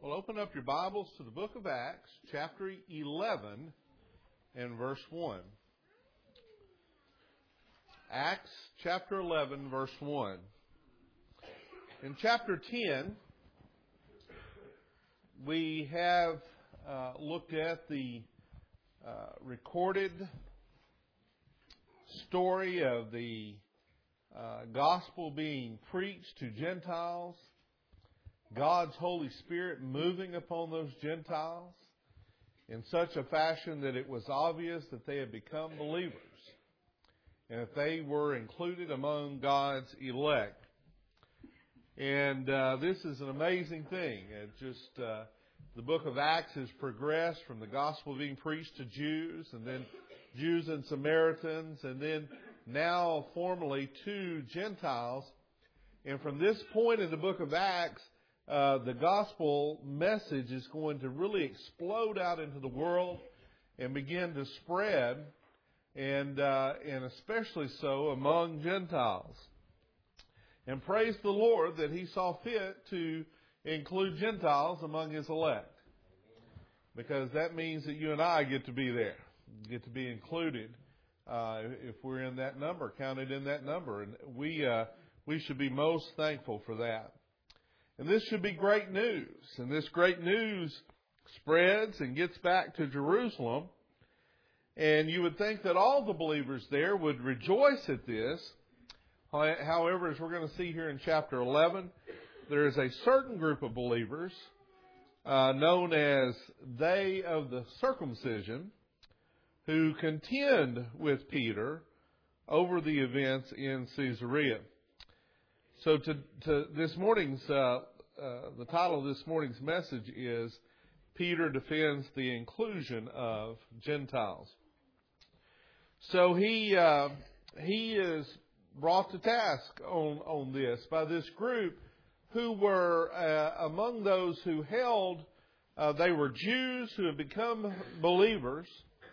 Well, open up your Bibles to the book of Acts, chapter 11 and verse 1. Acts chapter 11, verse 1. In chapter 10, we have looked at the recorded story of the gospel being preached to Gentiles, God's Holy Spirit moving upon those Gentiles in such a fashion that it was obvious that they had become believers and that they were included among God's elect. And this is an amazing thing. The book of Acts has progressed from the gospel being preached to Jews, and then Jews and Samaritans, and then now formally to Gentiles. And from this point in the book of Acts, the gospel message is going to really explode out into the world and begin to spread, and especially so among Gentiles. And praise the Lord that He saw fit to include Gentiles among His elect, because that means that you and I get to be there, get to be included if we're in that number, counted in that number, and we should be most thankful for that. And this should be great news. And this great news spreads and gets back to Jerusalem. And you would think that all the believers there would rejoice at this. However, as we're going to see here in chapter 11, there is a certain group of believers known as they of the circumcision who contend with Peter over the events in Caesarea. So to this morning's, the title of this morning's message is Peter Defends the Inclusion of Gentiles. So he is brought to task on this by this group who were among those who held, they were Jews who had become believers,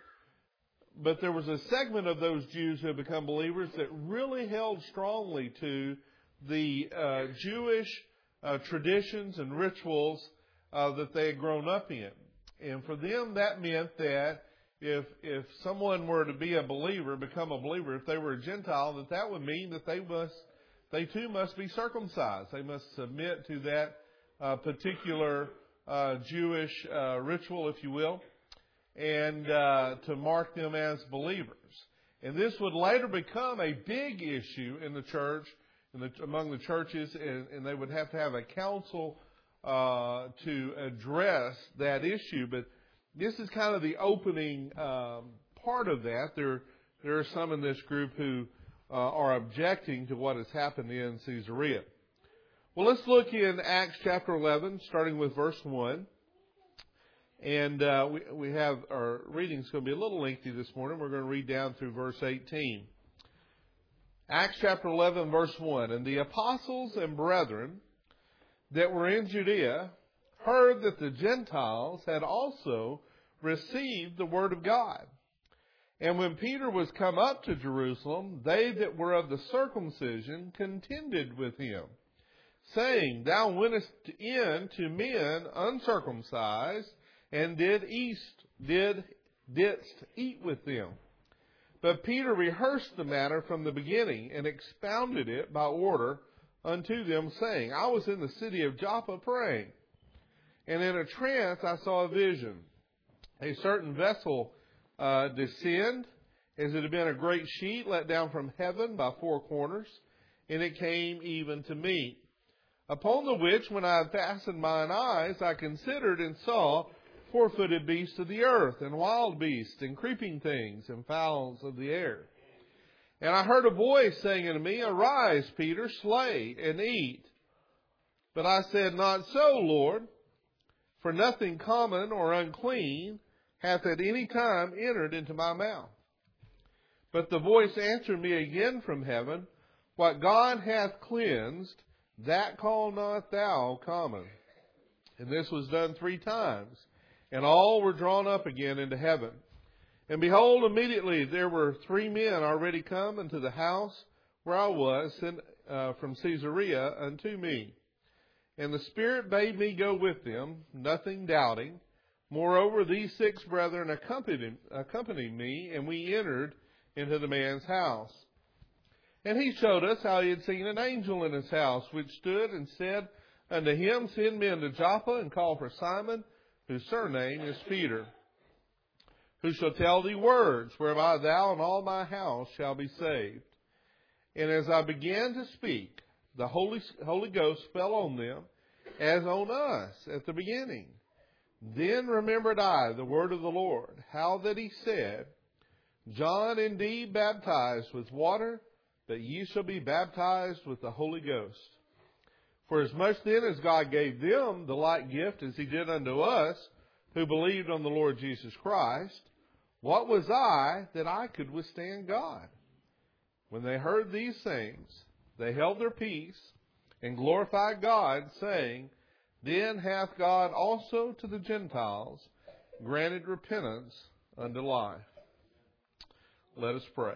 but there was a segment of those Jews who had become believers that really held strongly to the Jewish traditions and rituals that they had grown up in. And for them, that meant that if someone were to be a believer, become a believer, if they were a Gentile, that would mean that they too must be circumcised. They must submit to that particular Jewish ritual, if you will, and to mark them as believers. And this would later become a big issue in the church, among the churches, and they would have to have a council to address that issue. But this is kind of the opening part of that. There are some in this group who are objecting to what has happened in Caesarea. Well, let's look in Acts chapter 11, starting with verse 1. And we have our reading's going to be a little lengthy this morning. We're going to read down through verse 18. Acts chapter 11, verse 1. And the apostles and brethren that were in Judea heard that the Gentiles had also received the word of God. And when Peter was come up to Jerusalem, they that were of the circumcision contended with him, saying, Thou wentest in to men uncircumcised, and didst eat with them. But Peter rehearsed the matter from the beginning, and expounded it by order unto them, saying, I was in the city of Joppa praying, and in a trance I saw a vision. A certain vessel descend, as it had been a great sheet let down from heaven by four corners, and it came even to me. Upon the which, when I had fastened mine eyes, I considered and saw four-footed beasts of the earth, and wild beasts, and creeping things, and fowls of the air. And I heard a voice saying unto me, Arise, Peter, slay and eat. But I said, Not so, Lord, for nothing common or unclean hath at any time entered into my mouth. But the voice answered me again from heaven, What God hath cleansed, that call not thou common. And this was done 3 times. And all were drawn up again into heaven. And behold, immediately there were 3 men already come into the house where I was, sent from Caesarea unto me. And the Spirit bade me go with them, nothing doubting. Moreover, these 6 brethren accompanied me, and we entered into the man's house. And he showed us how he had seen an angel in his house, which stood and said unto him, Send men to Joppa, and call for Simon, whose surname is Peter, who shall tell thee words, whereby thou and all my house shall be saved. And as I began to speak, the Holy Ghost fell on them, as on us at the beginning. Then remembered I the word of the Lord, how that he said, John indeed baptized with water, but ye shall be baptized with the Holy Ghost. For as much then as God gave them the like gift as he did unto us, who believed on the Lord Jesus Christ, what was I that I could withstand God? When they heard these things, they held their peace and glorified God, saying, Then hath God also to the Gentiles granted repentance unto life. Let us pray.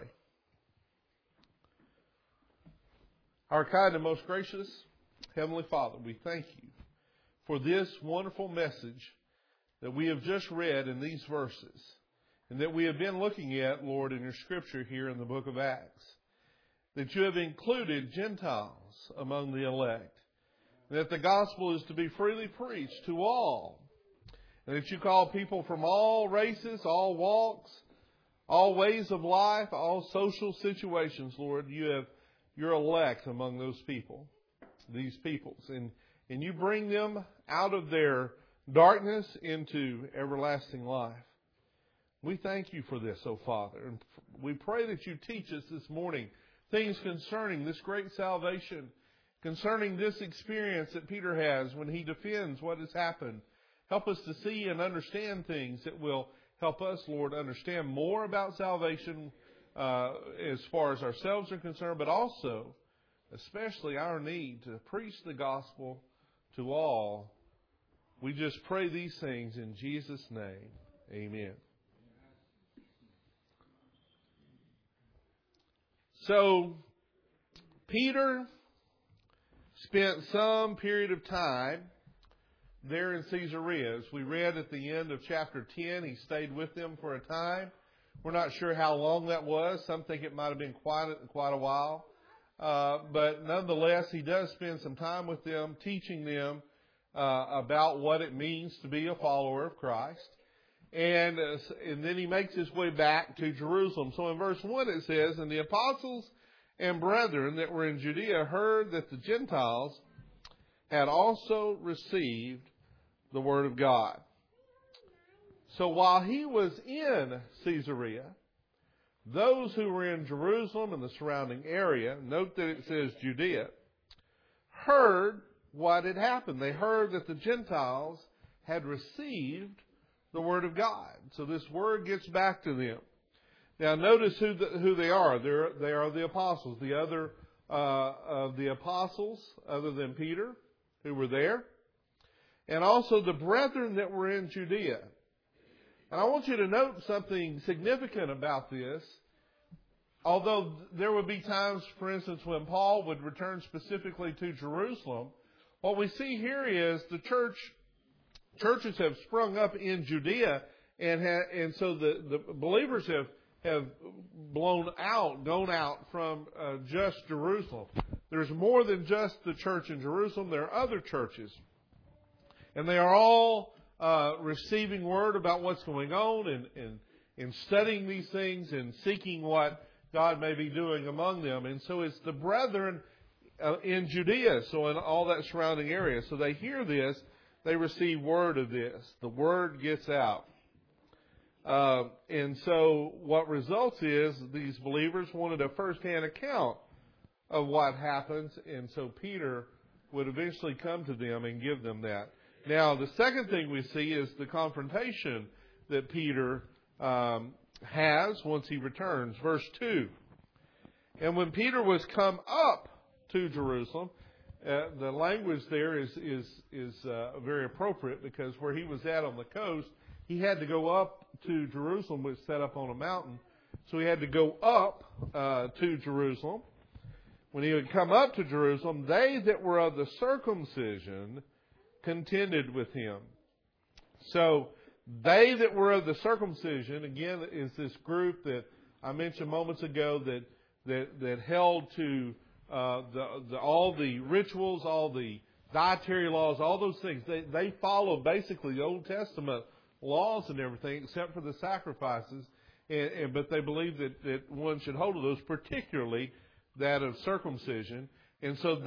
Our kind and most gracious Heavenly Father, we thank you for this wonderful message that we have just read in these verses and that we have been looking at, Lord, in your scripture here in the book of Acts. That you have included Gentiles among the elect. That the gospel is to be freely preached to all. And that you call people from all races, all walks, all ways of life, all social situations, Lord. You have your elect among those people, these peoples. And you bring them out of their darkness into everlasting life. We thank you for this, O Father. And we pray that you teach us this morning things concerning this great salvation, concerning this experience that Peter has when he defends what has happened. Help us to see and understand things that will help us, Lord, understand more about salvation as far as ourselves are concerned, but also, especially our need to preach the gospel to all. We just pray these things in Jesus' name. Amen. So, Peter spent some period of time there in Caesarea. As we read at the end of chapter 10, he stayed with them for a time. We're not sure how long that was. Some think it might have been quite a while. But nonetheless, he does spend some time with them, teaching them about what it means to be a follower of Christ. And then he makes his way back to Jerusalem. So in verse 1 it says, And the apostles and brethren that were in Judea heard that the Gentiles had also received the word of God. So while he was in Caesarea, those who were in Jerusalem and the surrounding area, note that it says Judea, heard what had happened. They heard that the Gentiles had received the word of God. So this word gets back to them. Now notice who they are. They are the apostles. The other of the apostles, other than Peter, who were there. And also the brethren that were in Judea. And I want you to note something significant about this. Although there would be times, for instance, when Paul would return specifically to Jerusalem, what we see here is the churches have sprung up in Judea, and so the believers have gone out from just Jerusalem. There's more than just the church in Jerusalem. There are other churches, and they are all receiving word about what's going on and studying these things and seeking what God may be doing among them. And so it's the brethren in Judea, so in all that surrounding area. So they hear this. They receive word of this. The word gets out. And so what results is these believers wanted a first-hand account of what happens. And so Peter would eventually come to them and give them that. Now, the second thing we see is the confrontation that Peter has once he returns. Verse 2. And when Peter was come up to Jerusalem, the language there is very appropriate, because where he was at on the coast, he had to go up to Jerusalem, which is set up on a mountain. So he had to go up to Jerusalem. when he would come up to Jerusalem, they that were of the circumcision contended with him. So, they that were of the circumcision, again, is this group that I mentioned moments ago that held to all the rituals, all the dietary laws, all those things. They followed basically the Old Testament laws and everything, except for the sacrifices. But they believed that one should hold to those, particularly that of circumcision. And so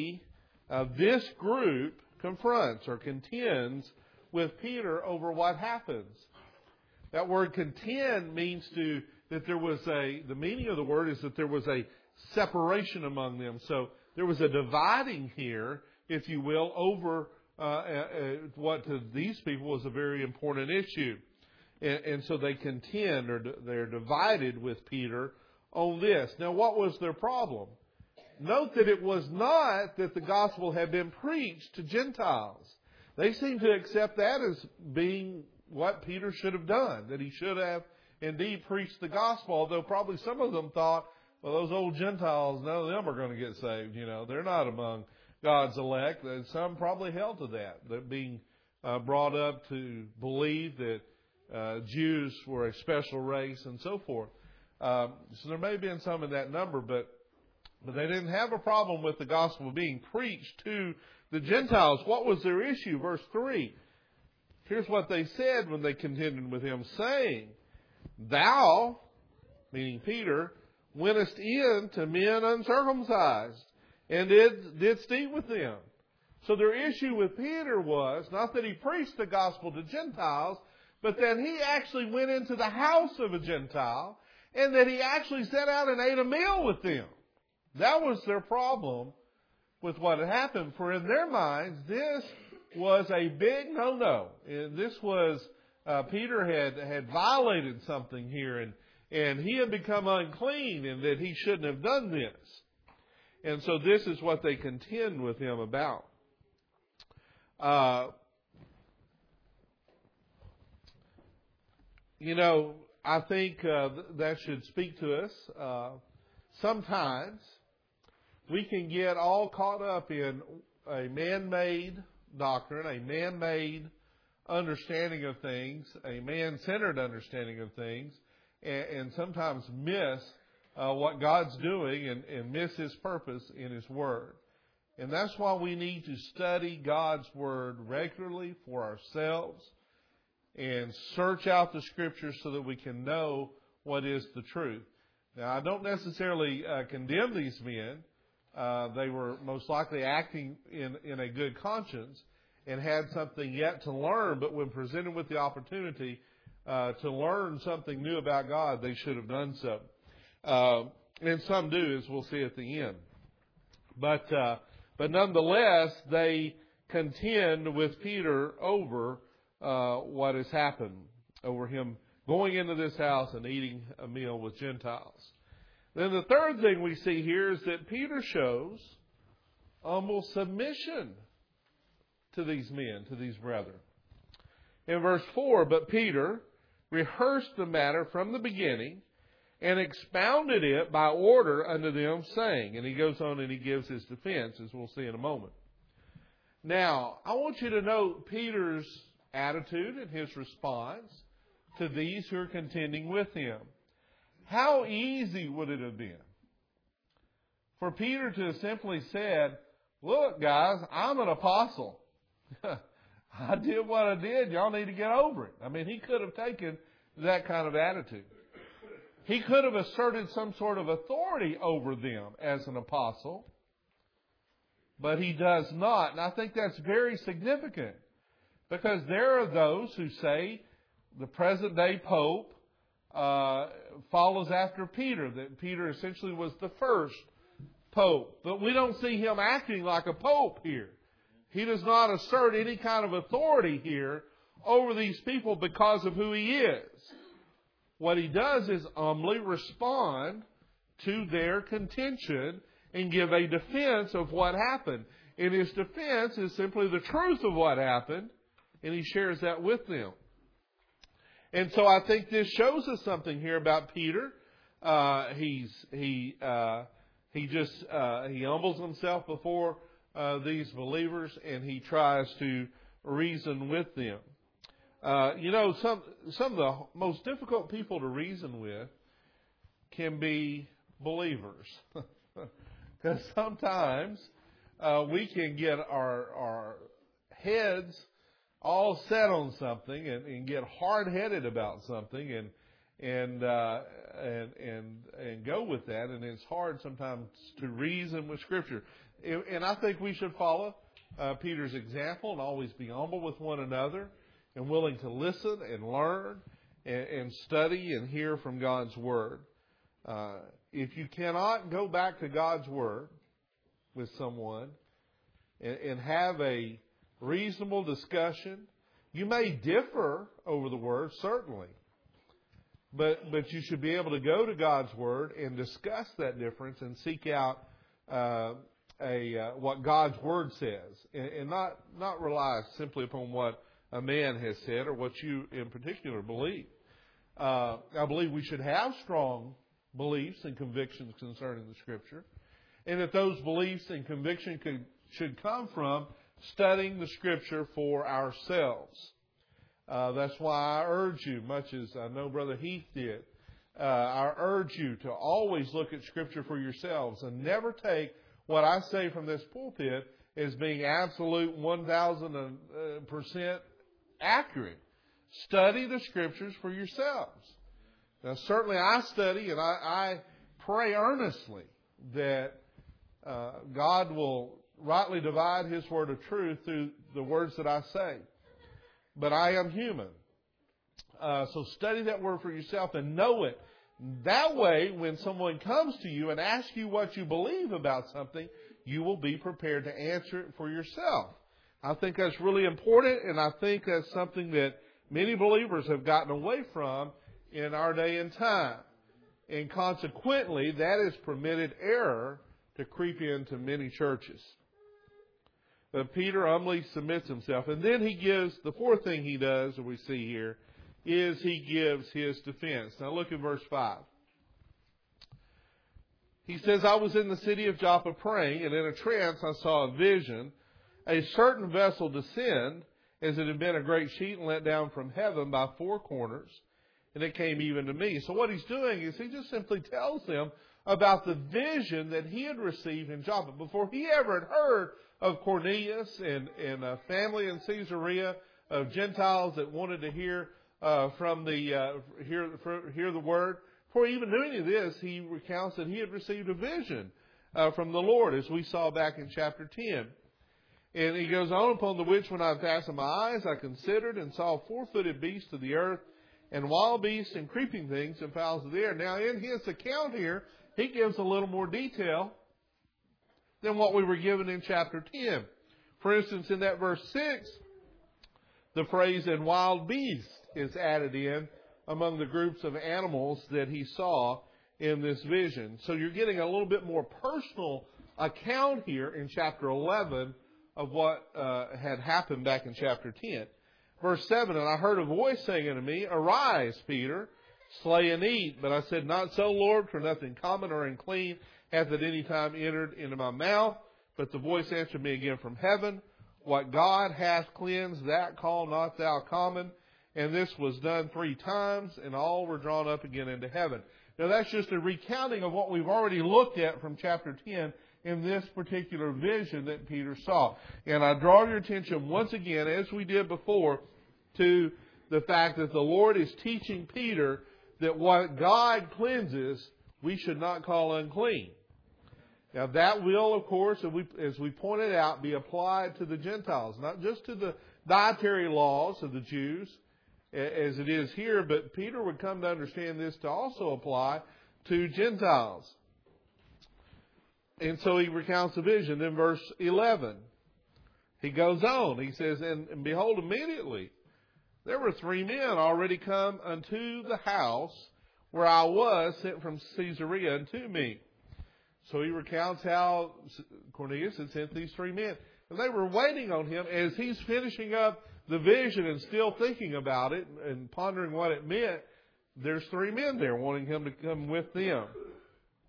this group confronts or contends with Peter over what happens. That word contend means that there was the meaning of the word is that there was a separation among them. So there was a dividing here, if you will, over what to these people was a very important issue. And so they contend, or they're divided with Peter on this. Now, what was their problem? Note that it was not that the gospel had been preached to Gentiles. They seem to accept that as being what Peter should have done, that he should have indeed preached the gospel, although probably some of them thought, well, those old Gentiles, none of them are going to get saved. They're not among God's elect. And some probably held to that being brought up to believe that Jews were a special race and so forth. So there may have been some in that number, but they didn't have a problem with the gospel being preached to the Gentiles. What was their issue? Verse 3. Here's what they said when they contended with him, saying, Thou, meaning Peter, wentest in to men uncircumcised, and didst eat with them. So their issue with Peter was not that he preached the gospel to Gentiles, but that he actually went into the house of a Gentile, and that he actually sat out and ate a meal with them. That was their problem with what had happened. For in their minds, this was a big no-no. And this was, Peter had violated something here, and he had become unclean, and that he shouldn't have done this. And so this is what they contend with him about. I think that should speak to us. Sometimes we can get all caught up in a man-made doctrine, a man-made understanding of things, a man-centered understanding of things, and sometimes miss what God's doing and miss His purpose in His Word. And that's why we need to study God's Word regularly for ourselves and search out the Scriptures so that we can know what is the truth. Now, I don't necessarily condemn these men. They were most likely acting in a good conscience and had something yet to learn, but when presented with the opportunity to learn something new about God, they should have done so. And some do, as we'll see at the end. But nonetheless, they contend with Peter over what has happened, over him going into this house and eating a meal with Gentiles. Then the third thing we see here is that Peter shows humble submission to these men, to these brethren. In verse 4, but Peter rehearsed the matter from the beginning and expounded it by order unto them, saying, and he goes on and he gives his defense, as we'll see in a moment. Now, I want you to note Peter's attitude and his response to these who are contending with him. How easy would it have been for Peter to have simply said, look, guys, I'm an apostle. I did what I did. Y'all need to get over it. I mean, he could have taken that kind of attitude. He could have asserted some sort of authority over them as an apostle, but he does not. And I think that's very significant because there are those who say the present day Pope follows after Peter, that Peter essentially was the first Pope. But we don't see him acting like a Pope here. He does not assert any kind of authority here over these people because of who he is. What he does is humbly respond to their contention and give a defense of what happened. And his defense is simply the truth of what happened, and he shares that with them. And so I think this shows us something here about Peter. He he humbles himself before these believers, and he tries to reason with them. Some of the most difficult people to reason with can be believers, because sometimes we can get our heads all set on something and get hard-headed about something and go with that, and it's hard sometimes to reason with Scripture. And I think we should follow Peter's example and always be humble with one another and willing to listen and learn and study and hear from God's Word. If you cannot go back to God's Word with someone and have a reasonable discussion, you may differ over the Word, certainly. But you should be able to go to God's Word and discuss that difference and seek out what God's Word says, and not rely simply upon what a man has said or what you in particular believe. I believe we should have strong beliefs and convictions concerning the Scripture, and that those beliefs and convictions should come from studying the Scripture for ourselves. That's why I urge you, much as I know Brother Heath did, I urge you to always look at Scripture for yourselves and never take what I say from this pulpit as being absolute 1,000% accurate. Study the Scriptures for yourselves. Now, certainly I study and I pray earnestly that God will rightly divide His word of truth through the words that I say. But I am human. So study that word for yourself and know it. That way, when someone comes to you and asks you what you believe about something, you will be prepared to answer it for yourself. I think that's really important, and I think that's something that many believers have gotten away from in our day and time. And consequently, that has permitted error to creep into many churches. But Peter humbly submits himself. And then he gives, the fourth thing he does, that we see here, is he gives his defense. Now look at verse 5. He says, I was in the city of Joppa praying, and in a trance I saw a vision, a certain vessel descend, as it had been a great sheet, and let down from heaven by four corners, and it came even to me. So what he's doing is he just simply tells them about the vision that he had received in Joppa. Before he ever had heard of Cornelius and a family in Caesarea of Gentiles that wanted to hear hear the word. Before he even knew any of this, he recounts that he had received a vision from the Lord, as we saw back in chapter 10. And he goes on, upon the which when I fastened my eyes, I considered and saw four-footed beasts of the earth, and wild beasts and creeping things and fowls of the air. Now in his account here, he gives a little more detail than what we were given in chapter 10. For instance, in that verse 6, the phrase "and wild beast" is added in among the groups of animals that he saw in this vision. So you're getting a little bit more personal account here in chapter 11 of what had happened back in chapter 10. Verse 7, and I heard a voice saying unto me, Arise, Peter, slay and eat. But I said, Not so, Lord, for nothing common or unclean hath at any time entered into my mouth. But the voice answered me again from heaven, What God hath cleansed, that call not thou common. And this was done 3 times, and all were drawn up again into heaven. Now that's just a recounting of what we've already looked at from chapter 10 in this particular vision that Peter saw. And I draw your attention once again, as we did before, to the fact that the Lord is teaching Peter that what God cleanses, we should not call unclean. Now that will, of course, as we pointed out, be applied to the Gentiles, not just to the dietary laws of the Jews, as it is here, but Peter would come to understand this to also apply to Gentiles. And so he recounts the vision. In verse 11, he goes on. He says, And behold, immediately there were 3 men already come unto the house where I was, sent from Caesarea unto me. So he recounts how Cornelius had sent these 3 men. And they were waiting on him as he's finishing up the vision and still thinking about it and pondering what it meant. There's 3 men there wanting him to come with them.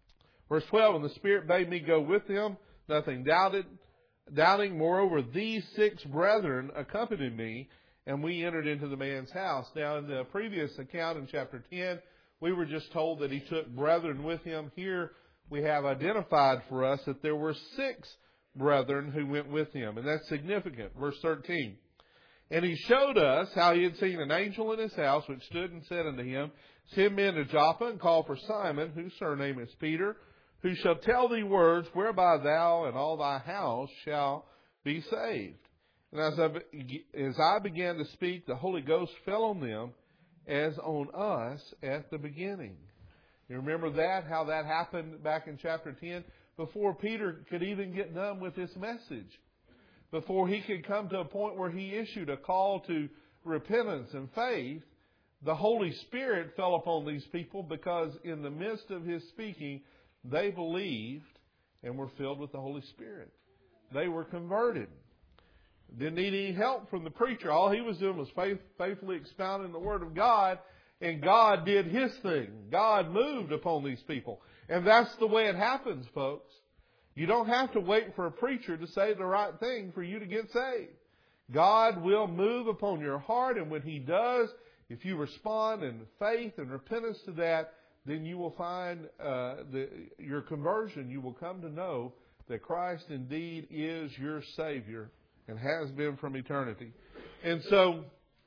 Verse 12, and the Spirit bade me go with them, nothing doubting. Moreover, these 6 brethren accompanied me, and we entered into the man's house. Now, in the previous account in chapter 10, we were just told that he took brethren with him. Here we have identified for us that there were 6 brethren who went with him, and that's significant. Verse 13, and he showed us how he had seen an angel in his house, which stood and said unto him, send men to Joppa, and call for Simon, whose surname is Peter, who shall tell thee words whereby thou and all thy house shall be saved. And as I began to speak, the Holy Ghost fell on them as on us at the beginning. You remember that, how that happened back in chapter 10? Before Peter could even get done with this message. Before he could come to a point where he issued a call to repentance and faith, the Holy Spirit fell upon these people because in the midst of his speaking, they believed and were filled with the Holy Spirit. They were converted. Didn't need any help from the preacher. All he was doing was faithfully expounding the Word of God, and God did His thing. God moved upon these people. And that's the way it happens, folks. You don't have to wait for a preacher to say the right thing for you to get saved. God will move upon your heart, and when He does, if you respond in faith and repentance to that, then you will find your conversion. You will come to know that Christ indeed is your Savior and has been from eternity. And so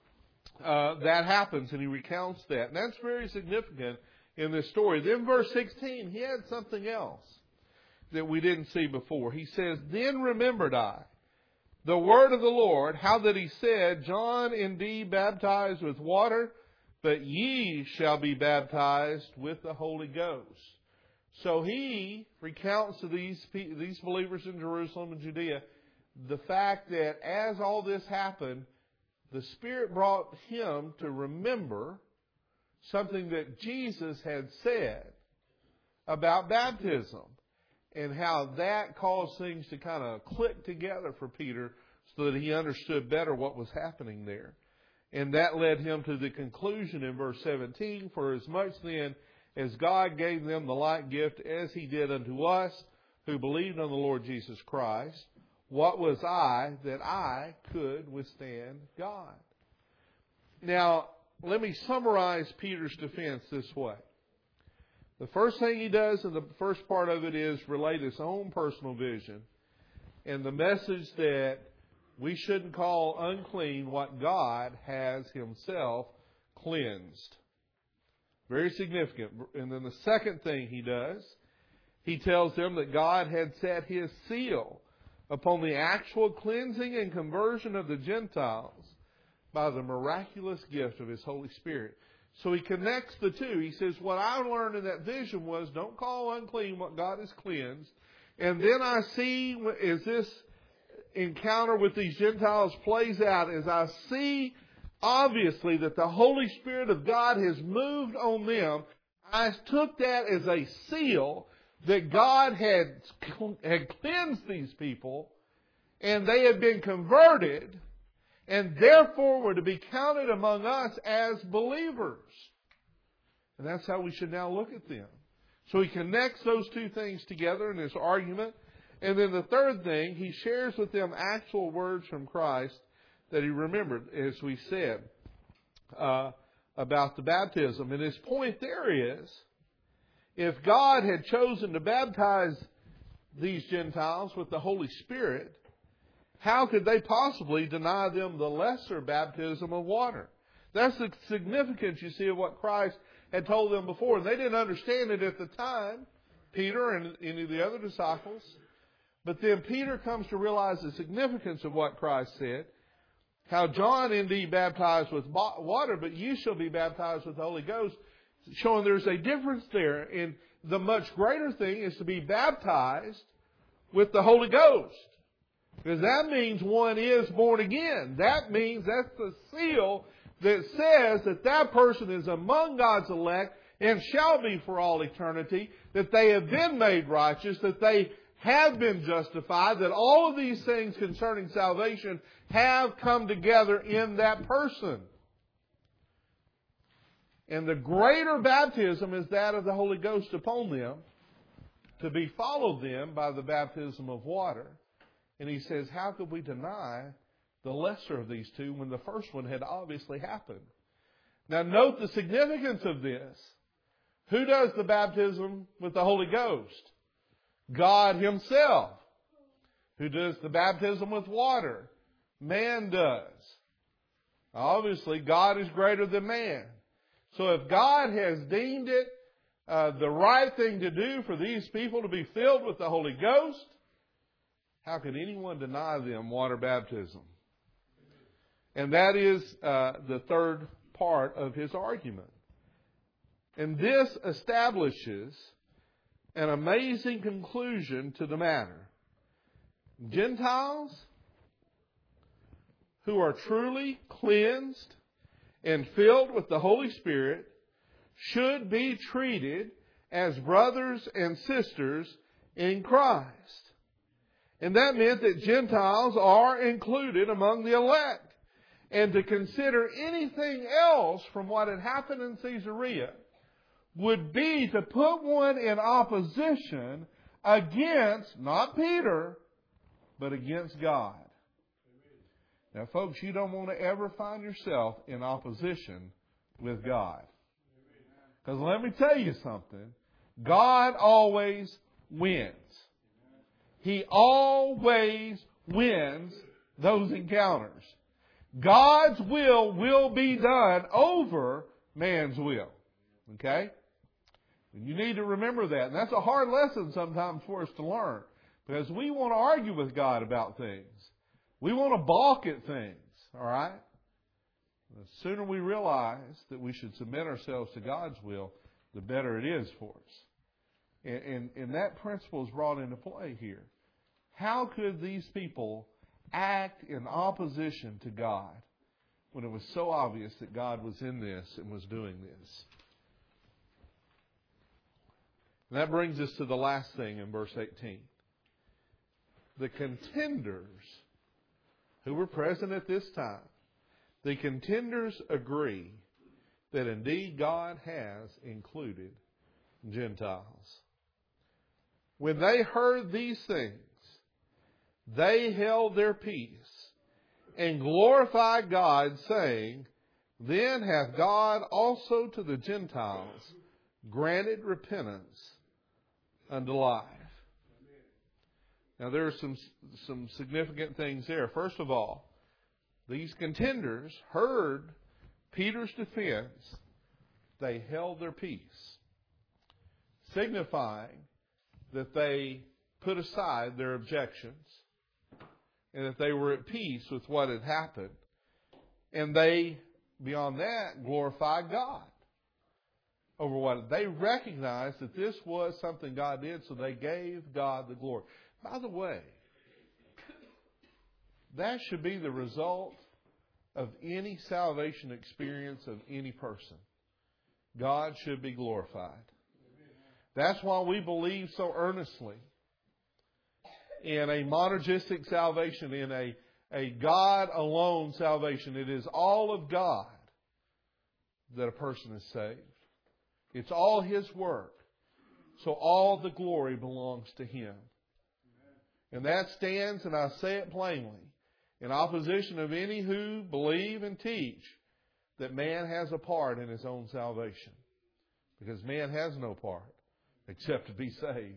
that happens, and he recounts that. And that's very significant in this story. Then verse 16, he had something else that we didn't see before. He says, then remembered I the word of the Lord, how that he said, John indeed baptized with water, but ye shall be baptized with the Holy Ghost. So he recounts to these believers in Jerusalem and Judea the fact that as all this happened, the Spirit brought him to remember something that Jesus had said about baptism and how that caused things to kind of click together for Peter so that he understood better what was happening there. And that led him to the conclusion in verse 17, for as much then as God gave them the like gift as He did unto us who believed on the Lord Jesus Christ, what was I that I could withstand God? Now, let me summarize Peter's defense this way. The first thing he does in the first part of it is relate his own personal vision and the message that we shouldn't call unclean what God has Himself cleansed. Very significant. And then the second thing he does, he tells them that God had set His seal upon the actual cleansing and conversion of the Gentiles by the miraculous gift of His Holy Spirit. So he connects the two. He says, what I learned in that vision was don't call unclean what God has cleansed. And then I see, as this encounter with these Gentiles plays out, as I see obviously that the Holy Spirit of God has moved on them, I took that as a seal that God had cleansed these people and they had been converted and therefore were to be counted among us as believers. And that's how we should now look at them. So he connects those two things together in his argument. And then the third thing, he shares with them actual words from Christ that he remembered, as we said, about the baptism. And his point there is, if God had chosen to baptize these Gentiles with the Holy Spirit, how could they possibly deny them the lesser baptism of water? That's the significance, you see, of what Christ had told them before. And they didn't understand it at the time, Peter and any of the other disciples. But then Peter comes to realize the significance of what Christ said. How John indeed baptized with water, but you shall be baptized with the Holy Ghost. Showing there's a difference there. And the much greater thing is to be baptized with the Holy Ghost. Because that means one is born again. That means that's the seal that says that that person is among God's elect and shall be for all eternity, that they have been made righteous, that they have been justified, that all of these things concerning salvation have come together in that person. And the greater baptism is that of the Holy Ghost upon them. to be followed then by the baptism of water. And he says, how could we deny the lesser of these two when the first one had obviously happened? Now note the significance of this. Who does the baptism with the Holy Ghost? God Himself. Who does the baptism with water? Man does. Obviously, God is greater than man. So if God has deemed it the right thing to do for these people to be filled with the Holy Ghost, how can anyone deny them water baptism? And that is the third part of his argument. And this establishes an amazing conclusion to the matter. Gentiles who are truly cleansed and filled with the Holy Spirit should be treated as brothers and sisters in Christ. And that meant that Gentiles are included among the elect. And to consider anything else from what had happened in Caesarea would be to put one in opposition against, not Peter, but against God. Now, folks, you don't want to ever find yourself in opposition with God. Because let me tell you something. God always wins. He always wins those encounters. God's will be done over man's will. Okay? And you need to remember that. And that's a hard lesson sometimes for us to learn. Because we want to argue with God about things. We want to balk at things. All right? The sooner we realize that we should submit ourselves to God's will, the better it is for us. And that principle is brought into play here. How could these people act in opposition to God when it was so obvious that God was in this and was doing this? And that brings us to the last thing in verse 18. The contenders who were present at this time, the contenders agree that indeed God has included Gentiles. When they heard these things, they held their peace and glorified God, saying, Then hath God also to the Gentiles granted repentance unto life. Now there are some significant things there. First of all, these contenders heard Peter's defense. They held their peace, signifying that they put aside their objections and that they were at peace with what had happened. And they, beyond that, glorified God over what they recognized that this was something God did, so they gave God the glory. By the way, that should be the result of any salvation experience of any person. God should be glorified. That's why we believe so earnestly in a monergistic salvation, in a God alone salvation. It is all of God that a person is saved. It's all His work. So all the glory belongs to Him. And that stands, and I say it plainly, in opposition of any who believe and teach that man has a part in his own salvation. Because man has no part except to be saved.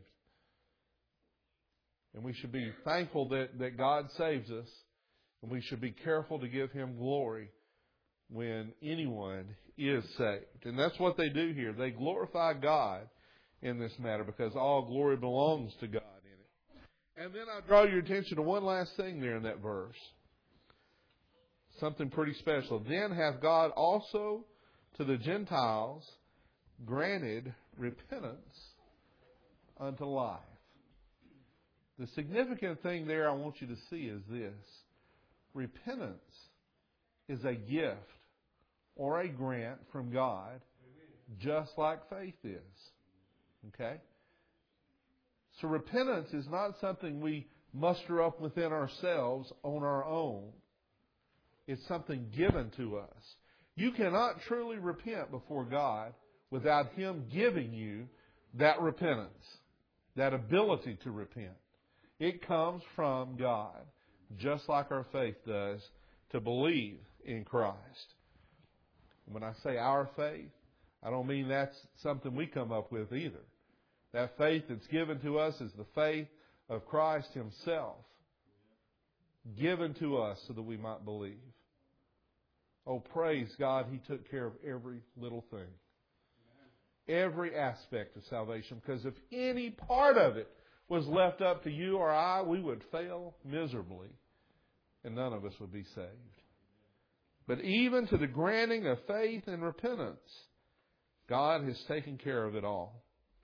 And we should be thankful that God saves us. And we should be careful to give Him glory when anyone is saved. And that's what they do here. They glorify God in this matter because all glory belongs to God in it. And then I draw your attention to one last thing there in that verse. Something pretty special. Then hath God also to the Gentiles granted repentance unto life. The significant thing there I want you to see is this. Repentance is a gift or a grant from God, just like faith is. Okay? So repentance is not something we muster up within ourselves on our own. It's something given to us. You cannot truly repent before God without Him giving you that repentance. that ability to repent. It comes from God, just like our faith does to believe in Christ. When I say our faith, I don't mean that's something we come up with either. That faith that's given to us is the faith of Christ Himself, given to us so that we might believe. Oh, praise God, He took care of every little thing. Every aspect of salvation. Because if any part of it was left up to you or I, we would fail miserably, and none of us would be saved. But even to the granting of faith and repentance, God has taken care of it all.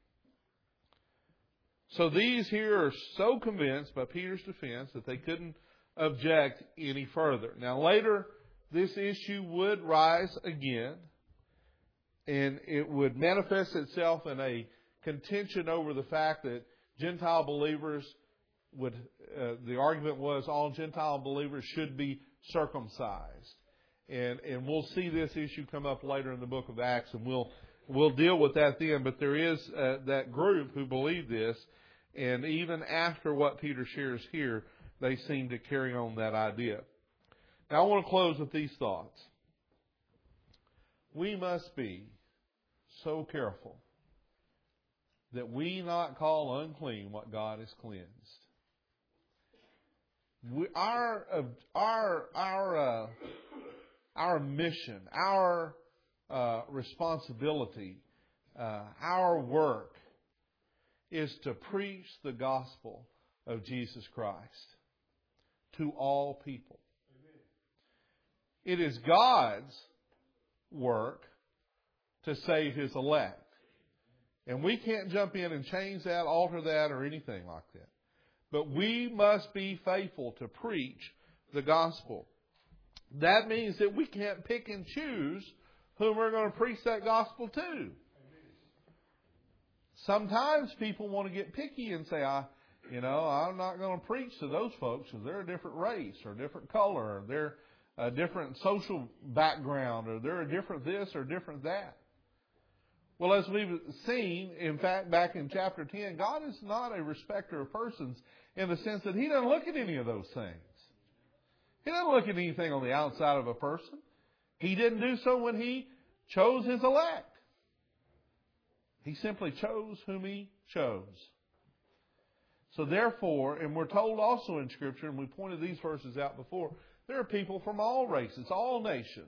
So these here are so convinced by Peter's defense that they couldn't object any further. Now later, this issue would rise again, and it would manifest itself in a contention over the fact that Gentile believers would, the argument was all Gentile believers should be circumcised. And we'll see this issue come up later in the book of Acts, and we'll deal with that then. But there is that group who believe this, and even after what Peter shares here, they seem to carry on that idea. Now I want to close with these thoughts. We must be so careful that we not call unclean what God has cleansed. Our mission, our responsibility, our work is to preach the gospel of Jesus Christ to all people. It is God's work to save His elect. And we can't jump in and change that, alter that, or anything like that. But we must be faithful to preach the gospel. That means that we can't pick and choose whom we're going to preach that gospel to. Sometimes people want to get picky and say, I'm not going to preach to those folks because they're a different race or a different color or they're a different social background or they're a different this or different that. Well, as we've seen, in fact, back in chapter 10, God is not a respecter of persons in the sense that He doesn't look at any of those things. He doesn't look at anything on the outside of a person. He didn't do so when He chose His elect. He simply chose whom He chose. So therefore, and we're told also in Scripture, and we pointed these verses out before, there are people from all races, all nations.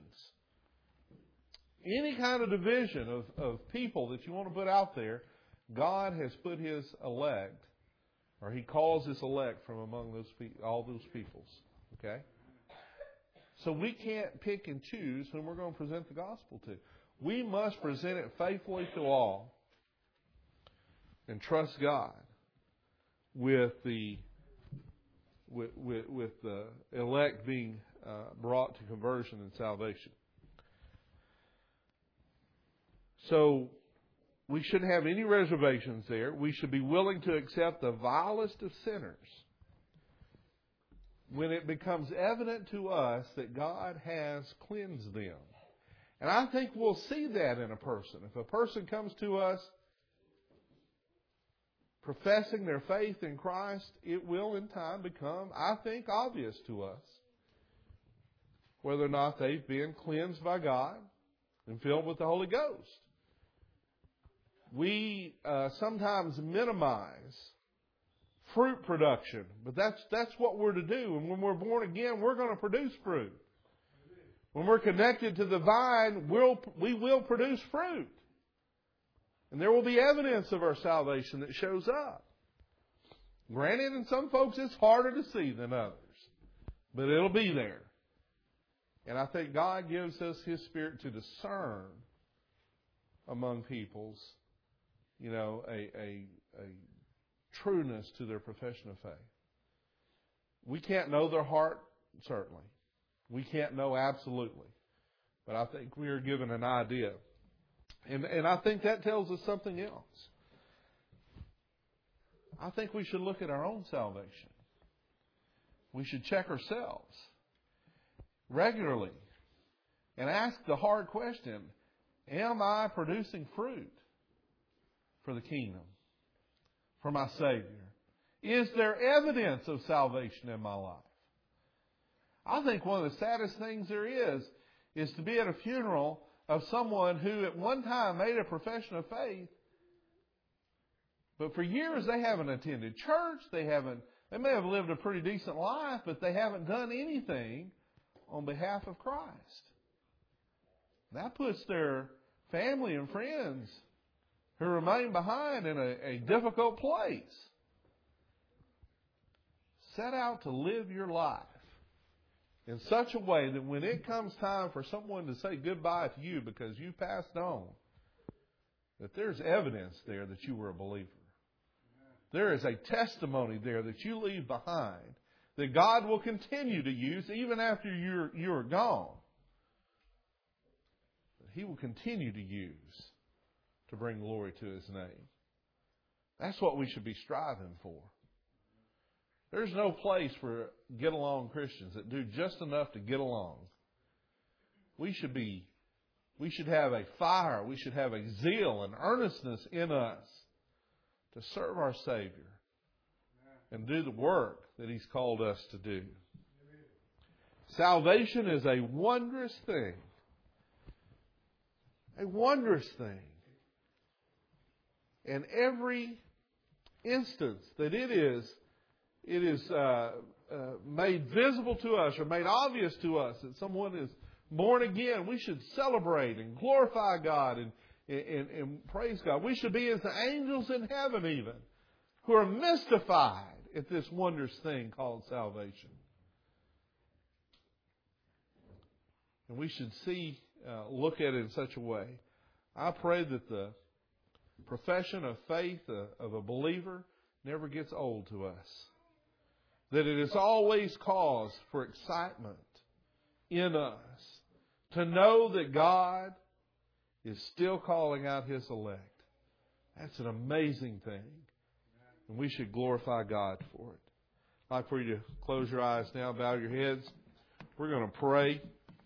Any kind of division of people that you want to put out there, God has put His elect, or He calls His elect from among those all those peoples. Okay? So we can't pick and choose whom we're going to present the gospel to. We must present it faithfully to all and trust God with the elect being brought to conversion and salvation. So we shouldn't have any reservations there. We should be willing to accept the vilest of sinners when it becomes evident to us that God has cleansed them. And I think we'll see that in a person. If a person comes to us professing their faith in Christ, it will in time become, I think, obvious to us whether or not they've been cleansed by God and filled with the Holy Ghost. We sometimes minimize fruit production, but that's what we're to do. And when we're born again, we're going to produce fruit. When we're connected to the vine, we will produce fruit. And there will be evidence of our salvation that shows up. Granted, in some folks it's harder to see than others, but it'll be there. And I think God gives us His Spirit to discern among peoples, a trueness to their profession of faith. We can't know their heart, certainly. We can't know absolutely. But I think we are given an idea. And I think that tells us something else. I think we should look at our own salvation. We should check ourselves regularly and ask the hard question, am I producing fruit for the kingdom? for my Savior? Is there evidence of salvation in my life? I think one of the saddest things there is to be at a funeral of someone who at one time made a profession of faith, but for years they haven't attended church, they may have lived a pretty decent life, but they haven't done anything on behalf of Christ. That puts their family and friends who remain behind in a difficult place. Set out to live your life in such a way that when it comes time for someone to say goodbye to you because you passed on, that there's evidence there that you were a believer. There is a testimony there that you leave behind that God will continue to use even after you're gone. That He will continue to use to bring glory to His name. That's what we should be striving for. There's no place for get-along Christians that do just enough to get along. We should have a fire, we should have a zeal and earnestness in us to serve our Savior and do the work that He's called us to do. Salvation is a wondrous thing. A wondrous thing. And every instance that it is made visible to us or made obvious to us that someone is born again, we should celebrate and glorify God and praise God. We should be as the angels in heaven even, who are mystified at this wondrous thing called salvation. And we should look at it in such a way. I pray that the profession of faith of a believer never gets old to us. That it is always cause for excitement in us to know that God is still calling out His elect. That's an amazing thing. And we should glorify God for it. I'd like for you to close your eyes now, bow your heads. We're going to pray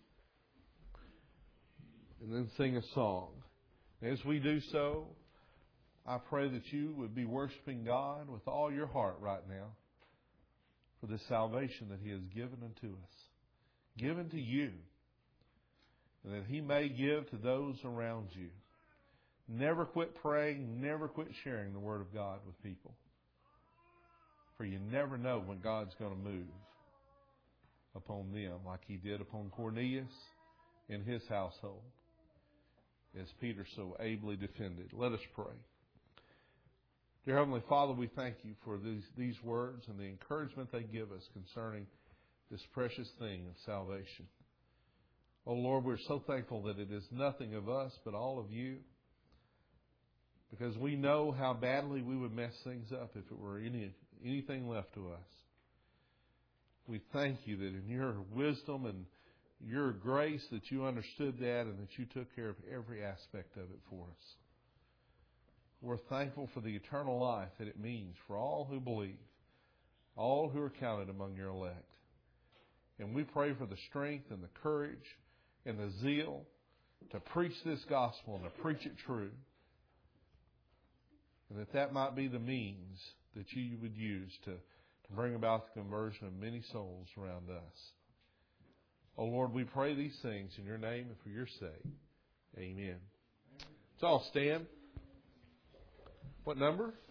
and then sing a song. As we do so, I pray that you would be worshiping God with all your heart right now for the salvation that He has given unto us, given to you, and that He may give to those around you. Never quit praying, never quit sharing the Word of God with people. For you never know when God's going to move upon them like He did upon Cornelius and his household, as Peter so ably defended. Let us pray. Dear Heavenly Father, we thank You for these words and the encouragement they give us concerning this precious thing of salvation. Oh Lord, we're so thankful that it is nothing of us but all of You, because we know how badly we would mess things up if it were anything left to us. We thank You that in Your wisdom and Your grace that You understood that and that You took care of every aspect of it for us. We're thankful for the eternal life that it means for all who believe, all who are counted among Your elect. And we pray for the strength and the courage and the zeal to preach this gospel and to preach it true. And that might be the means that You would use to bring about the conversion of many souls around us. Oh Lord, we pray these things in Your name and for Your sake. Amen. Let's all stand. What number?